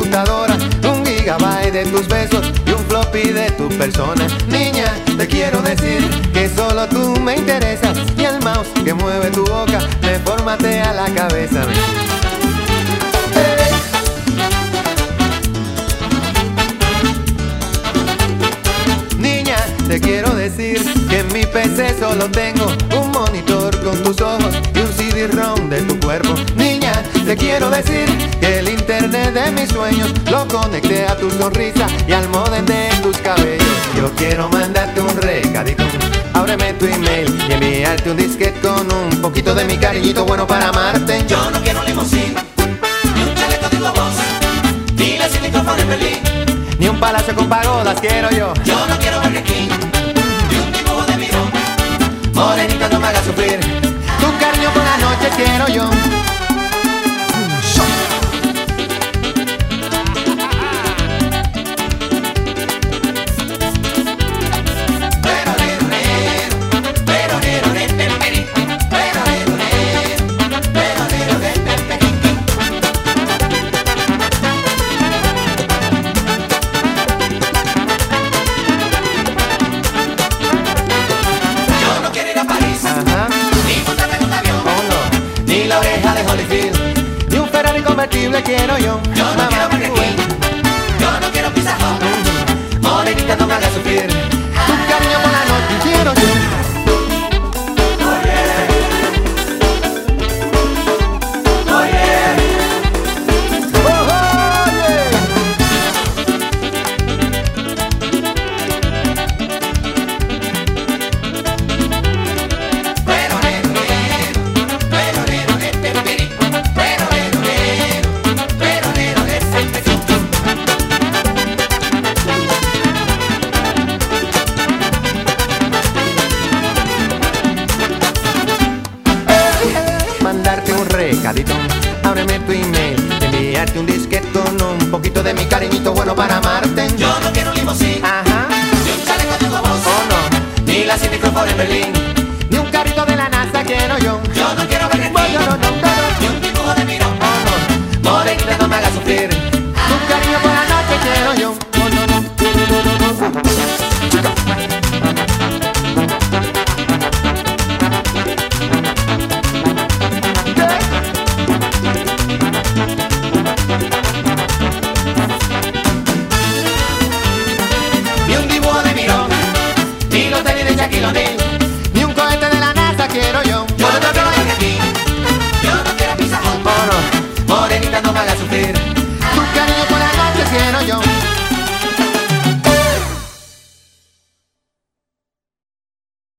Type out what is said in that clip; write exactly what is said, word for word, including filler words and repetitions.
computadora, un gigabyte de tus besos y un floppy de tu persona. Niña, te quiero decir que solo tú me interesas y el mouse que mueve tu boca me formatea la cabeza. Niña, te quiero decir que en mi P C solo tengo un monitor con tus ojos y un C D ROM de tu cuerpo. Niña, te quiero decir que el internet de mis sueños lo conecté a tu sonrisa y al modem de tus cabellos. Yo quiero mandarte un recadito, ábreme tu email y enviarte un disquete con un poquito de mi cariñito bueno para amarte. Yo no quiero limusín, ni un chaleco de globos, ni la sin micrófono en Berlín, ni un palacio con pagodas quiero yo. Yo no quiero Burger King, ni un dibujo de mirón, morenita no me hagas sufrir, tu cariño por la noche quiero yo. Quiero yo. Yo no quiero Burger King, yo no quiero Pizza Hut, morenita no me hagas sufrir, tu cariño por la noche quiero yo. Mandarte un recadito, ábreme tu email, enviarte un disquete con un poquito de mi cariñito bueno para amarte. Yo no quiero limusín, ajá, ni un chaleco de globos, oh no, ni la sin micrófono en Berlín, ni un carrito de la NASA quiero yo. Yo no quiero Burger King, bueno, no, no.